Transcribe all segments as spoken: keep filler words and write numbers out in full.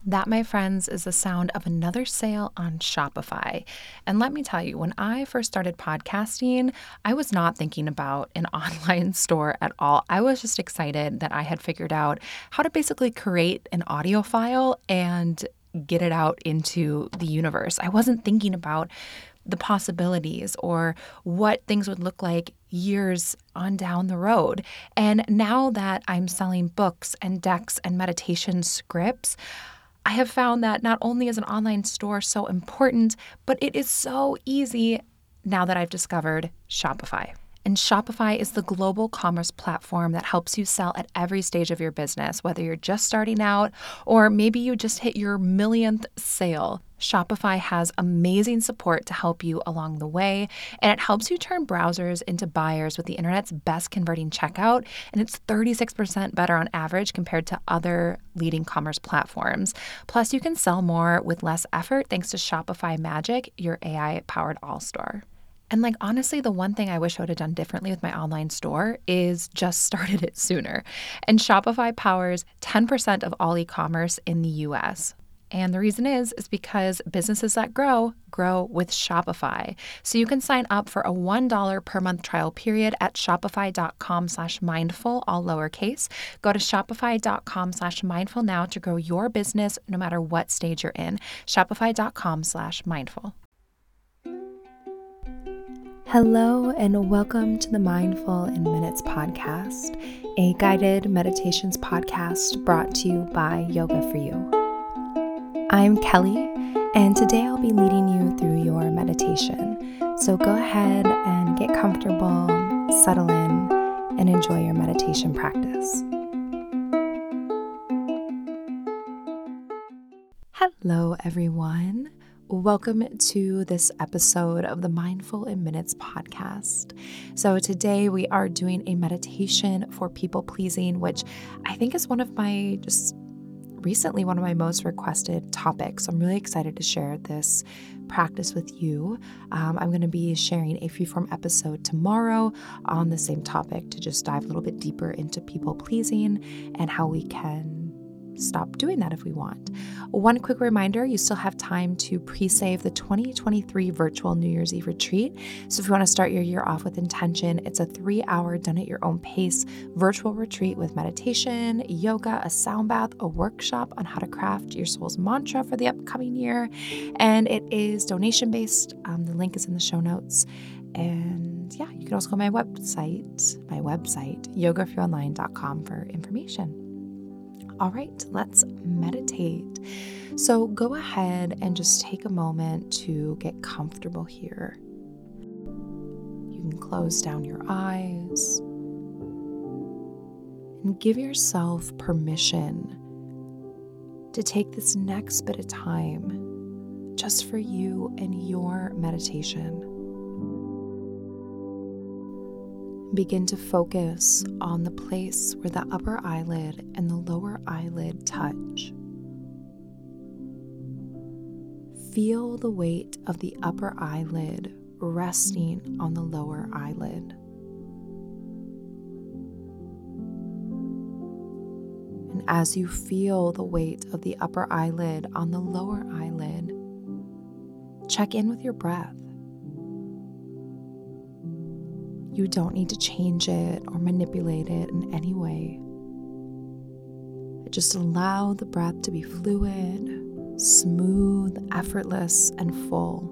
That, my friends, is the sound of another sale on Shopify. And let me tell you, when I first started podcasting, I was not thinking about an online store at all. I was just excited that I had figured out how to basically create an audio file and get it out into the universe. I wasn't thinking about the possibilities or what things would look like years on down the road. And now that I'm selling books and decks and meditation scripts, I have found that not only is an online store so important, but it is so easy now that I've discovered Shopify. And Shopify is the global commerce platform that helps you sell at every stage of your business, whether you're just starting out or maybe you just hit your millionth sale. Shopify has amazing support to help you along the way, and it helps you turn browsers into buyers with the internet's best converting checkout, and it's thirty-six percent better on average compared to other leading commerce platforms. Plus, you can sell more with less effort thanks to Shopify Magic, your A I-powered all-store. And like, honestly, the one thing I wish I would have done differently with my online store is just started it sooner. And Shopify powers ten percent of all e-commerce in the U S. And the reason is, is because businesses that grow, grow with Shopify. So you can sign up for a one dollar per month trial period at shopify.com slash mindful, all lowercase. Go to shopify.com slash mindful now to grow your business no matter what stage you're in. Shopify.com slash mindful. Hello, and welcome to the Mindful in Minutes podcast, a guided meditations podcast brought to you by Yoga for You. I'm Kelly, and today I'll be leading you through your meditation. So go ahead and get comfortable, settle in, and enjoy your meditation practice. Hello, everyone. Welcome to this episode of the Mindful in Minutes podcast. So today we are doing a meditation for people pleasing, which I think is one of my just recently one of my most requested topics. I'm really excited to share this practice with you. Um, I'm going to be sharing a freeform episode tomorrow on the same topic to just dive a little bit deeper into people pleasing and how we can stop doing that if we want. One quick reminder, you still have time to pre-save the twenty twenty-three virtual New Year's Eve retreat. So if you want to start your year off with intention, it's a three-hour done at your own pace virtual retreat with meditation, yoga, a sound bath, a workshop on how to craft your soul's mantra for the upcoming year. And it is donation-based. Um, the link is in the show notes. And yeah, you can also go to my website, my website, yoga for you online dot com for information. All right, let's meditate. So go ahead and just take a moment to get comfortable here. You can close down your eyes and give yourself permission to take this next bit of time just for you and your meditation. Begin to focus on the place where the upper eyelid and the lower eyelid touch. Feel the weight of the upper eyelid resting on the lower eyelid. And as you feel the weight of the upper eyelid on the lower eyelid, check in with your breath. You don't need to change it or manipulate it in any way. Just allow the breath to be fluid, smooth, effortless, and full.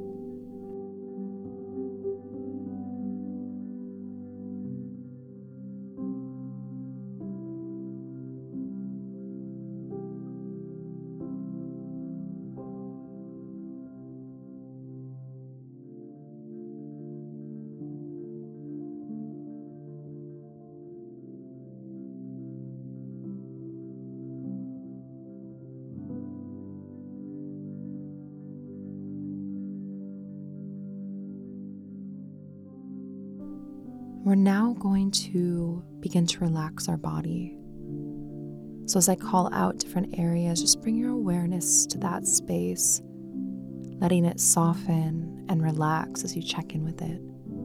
We're now going to begin to relax our body. So as I call out different areas, just bring your awareness to that space, letting it soften and relax as you check in with it.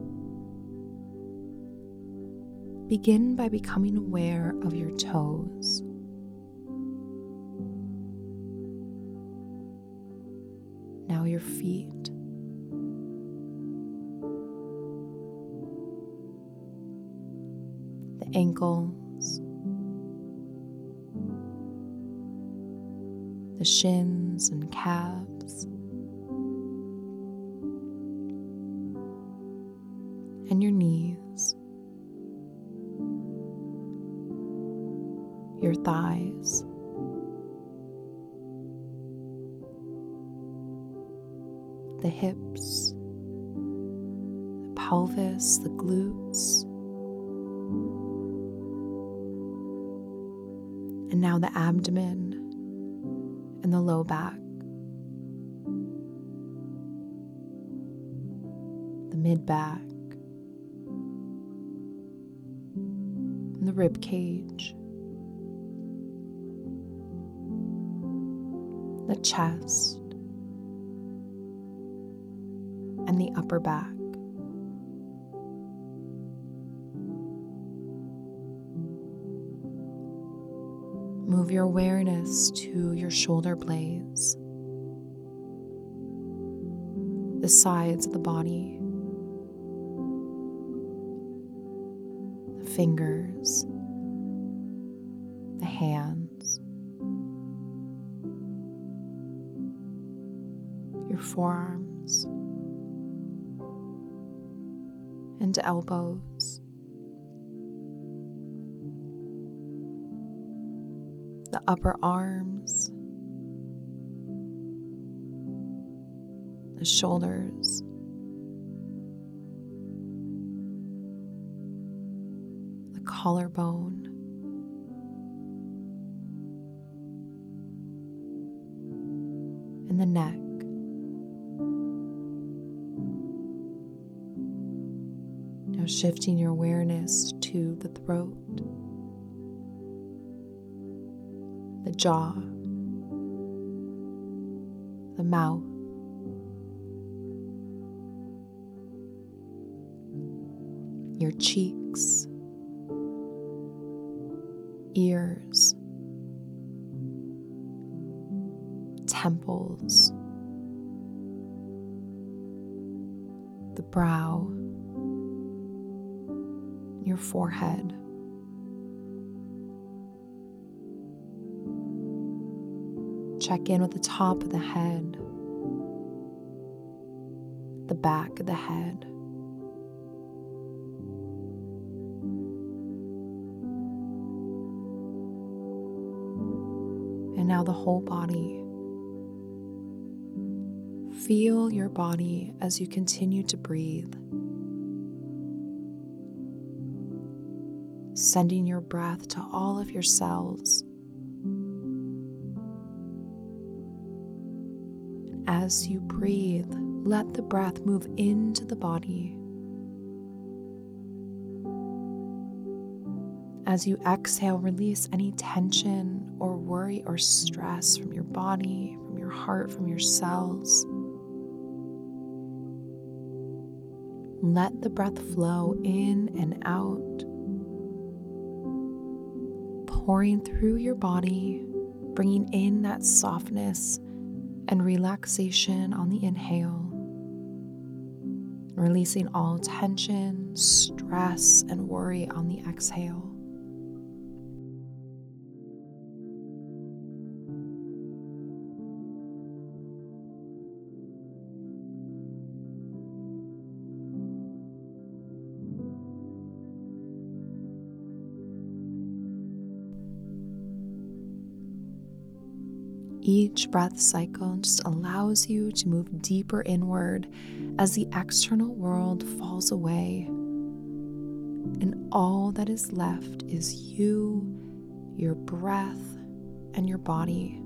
Begin by becoming aware of your toes. now your feet. The ankles, the shins and calves, and your knees, your thighs, the hips, the pelvis, the glutes, and now the abdomen and the low back, the mid back, and the rib cage, the chest, and the upper back. Move your awareness to your shoulder blades, the sides of the body, the fingers, the hands, your forearms, and elbows, the upper arms, the shoulders, the collarbone, and the neck. Now shifting your awareness to the throat, the jaw, the mouth, your cheeks, ears, temples, the brow, your forehead, check in with the top of the head, the back of the head, and now the whole body. Feel your body as you continue to breathe, sending your breath to all of your cells. As you breathe, let the breath move into the body. As you exhale, release any tension or worry or stress from your body, from your heart, from your cells. Let the breath flow in and out, pouring through your body, bringing in that softness and relaxation on the inhale, releasing all tension, stress, and worry on the exhale. Each breath cycle just allows you to move deeper inward as the external world falls away, and all that is left is you, your breath, and your body.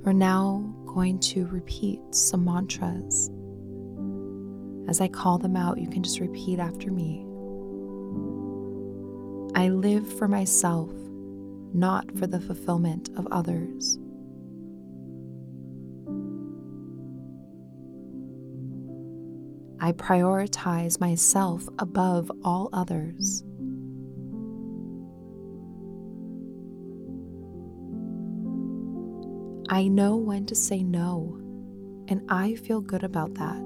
We're now going to repeat some mantras. As I call them out, you can just repeat after me. I live for myself, not for the fulfillment of others. I prioritize myself above all others. I know when to say no, and I feel good about that.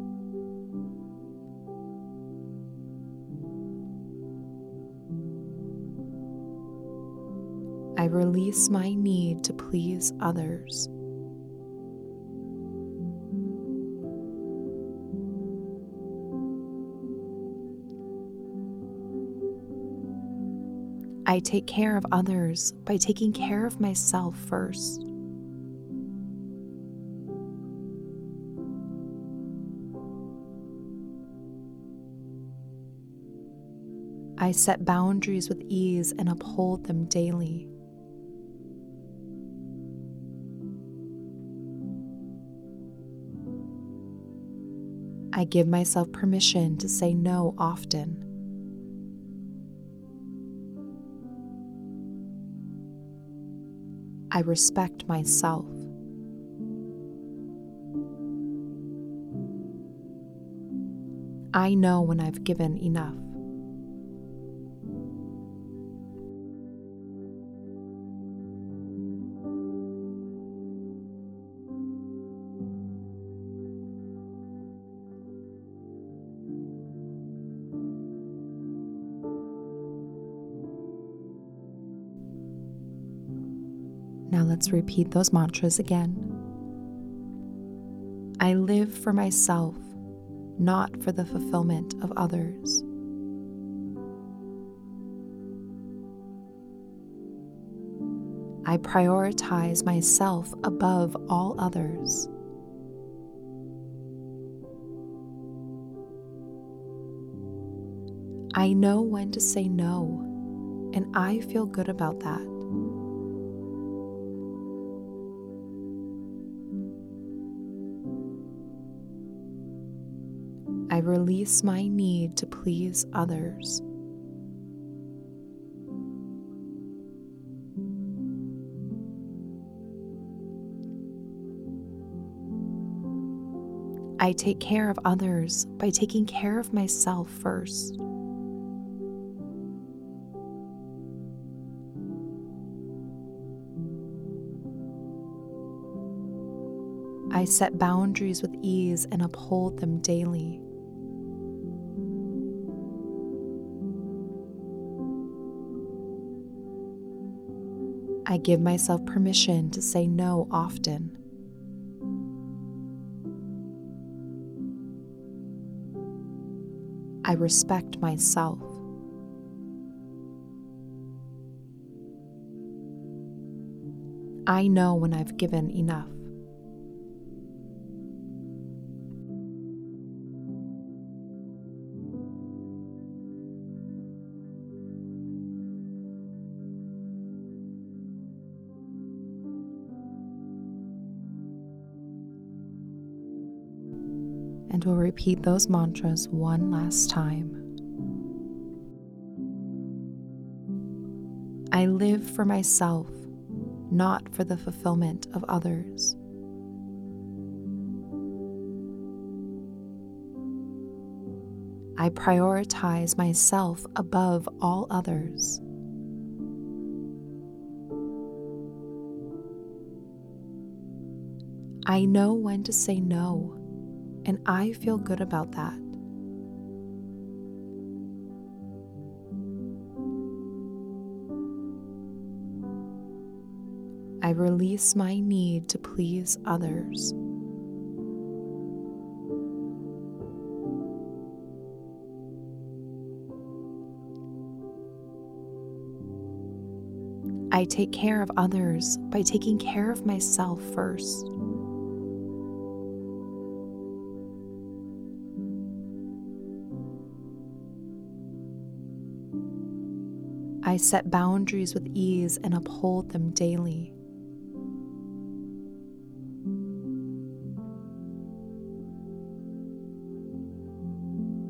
I release my need to please others. I take care of others by taking care of myself first. I set boundaries with ease and uphold them daily. I give myself permission to say no often. I respect myself. I know when I've given enough. Now let's repeat those mantras again. I live for myself, not for the fulfillment of others. I prioritize myself above all others. I know when to say no, and I feel good about that. I release my need to please others. I take care of others by taking care of myself first. I set boundaries with ease and uphold them daily. I give myself permission to say no often. I respect myself. I know when I've given enough. And we'll repeat those mantras one last time. I live for myself, not for the fulfillment of others. I prioritize myself above all others. I know when to say no, and I feel good about that. I release my need to please others. I take care of others by taking care of myself first. I set boundaries with ease and uphold them daily.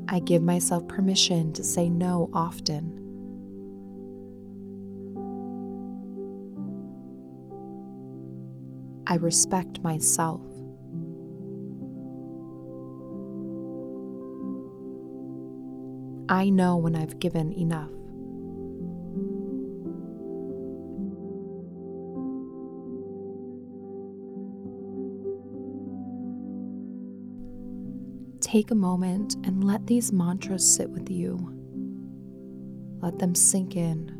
I give myself permission to say no often. I respect myself. I know when I've given enough. Take a moment and let these mantras sit with you. Let them sink in.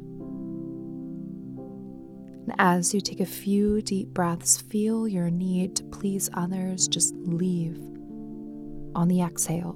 And as you take a few deep breaths, feel your need to please others just leave on the exhale.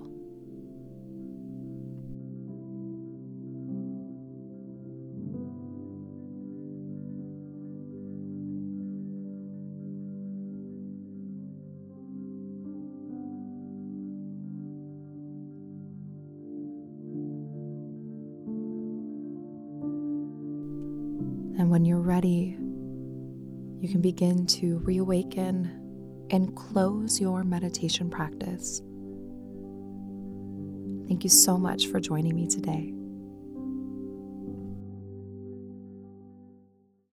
And when you're ready, you can begin to reawaken and close your meditation practice. Thank you so much for joining me today.